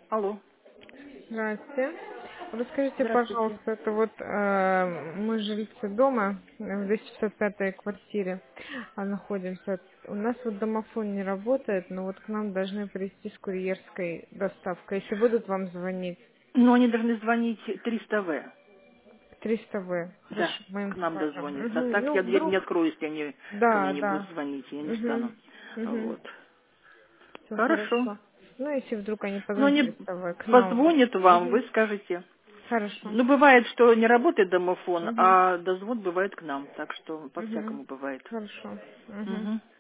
Алло. Здравствуйте. Расскажите, Здравствуйте. пожалуйста, это вот мы жильцы дома в 265-й квартире находимся. У нас вот домофон не работает, но вот к нам должны прийти с курьерской доставкой. Если будут вам звонить, Но они должны звонить 300В. 300В. Да, Хорошо, мы им к нам скажем. дозвониться. А Мгм. так Ну, я дверь не вдруг... открою, если они ко мне Да, не будут да. звонить. Я не стану. Угу. Угу. Вот. Все Хорошо. хорошо. Ну, если вдруг они Но позвонят они 300В к нам. позвонят вам, Угу. вы скажете. Хорошо. Ну, бывает, что не работает домофон, Угу. а дозвон бывает к нам. Так что Угу. по-всякому бывает. Хорошо. Угу. Угу.